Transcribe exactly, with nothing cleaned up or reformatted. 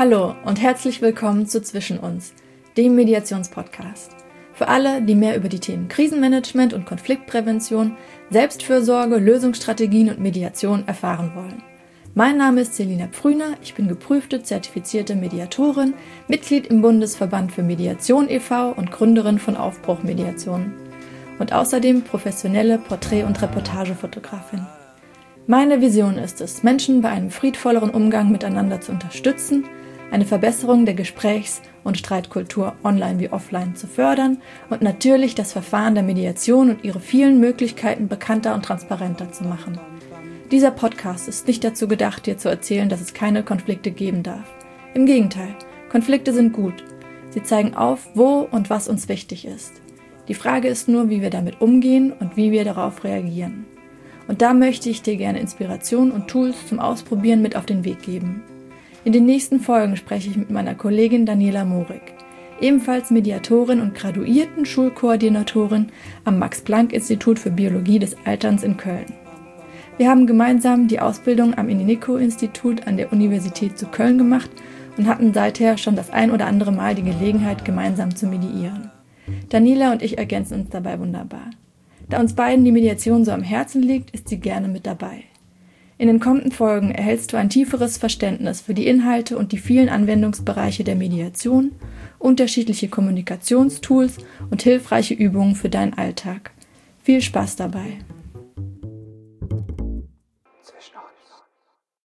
Hallo und herzlich willkommen zu Zwischen uns, dem Mediationspodcast. Für alle, die mehr über die Themen Krisenmanagement und Konfliktprävention, Selbstfürsorge, Lösungsstrategien und Mediation erfahren wollen. Mein Name ist Selina Pfrüner, ich bin geprüfte, zertifizierte Mediatorin, Mitglied im Bundesverband für Mediation e V und Gründerin von Aufbruch Mediation und außerdem professionelle Porträt- und Reportagefotografin. Meine Vision ist es, Menschen bei einem friedvolleren Umgang miteinander zu unterstützen, eine Verbesserung der Gesprächs- und Streitkultur online wie offline zu fördern und natürlich das Verfahren der Mediation und ihre vielen Möglichkeiten bekannter und transparenter zu machen. Dieser Podcast ist nicht dazu gedacht, dir zu erzählen, dass es keine Konflikte geben darf. Im Gegenteil, Konflikte sind gut. Sie zeigen auf, wo und was uns wichtig ist. Die Frage ist nur, wie wir damit umgehen und wie wir darauf reagieren. Und da möchte ich dir gerne Inspiration und Tools zum Ausprobieren mit auf den Weg geben. In den nächsten Folgen spreche ich mit meiner Kollegin Daniela Morik, ebenfalls Mediatorin und graduierten Schulkoordinatorin am Max-Planck-Institut für Biologie des Alterns in Köln. Wir haben gemeinsam die Ausbildung am Inenico-Institut an der Universität zu Köln gemacht und hatten seither schon das ein oder andere Mal die Gelegenheit, gemeinsam zu mediieren. Daniela und ich ergänzen uns dabei wunderbar. Da uns beiden die Mediation so am Herzen liegt, ist sie gerne mit dabei. In den kommenden Folgen erhältst du ein tieferes Verständnis für die Inhalte und die vielen Anwendungsbereiche der Mediation, unterschiedliche Kommunikationstools und hilfreiche Übungen für deinen Alltag. Viel Spaß dabei!